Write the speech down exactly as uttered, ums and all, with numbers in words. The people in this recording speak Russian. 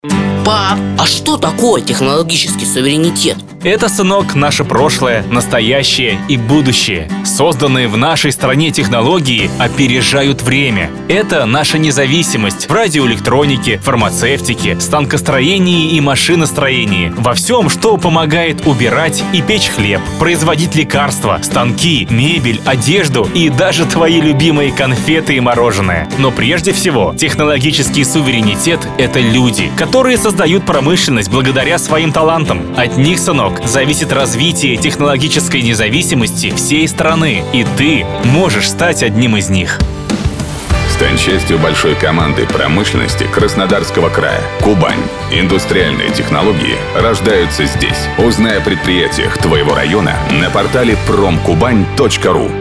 Пап, а что такое технологический суверенитет? Это, сынок, наше прошлое, настоящее и будущее. Созданные в нашей стране технологии опережают время. Это наша независимость в радиоэлектронике, фармацевтике, станкостроении и машиностроении. Во всем, что помогает убирать и печь хлеб, производить лекарства, станки, мебель, одежду и даже твои любимые конфеты и мороженое. Но прежде всего, технологический суверенитет — это люди, которые создают промышленность благодаря своим талантам. От них, сынок, зависит развитие технологической независимости всей страны, и ты можешь стать одним из них. Стань частью большой команды промышленности Краснодарского края. Кубань. Индустриальные технологии рождаются здесь. Узнай о предприятиях твоего района на портале промкубань точка ру.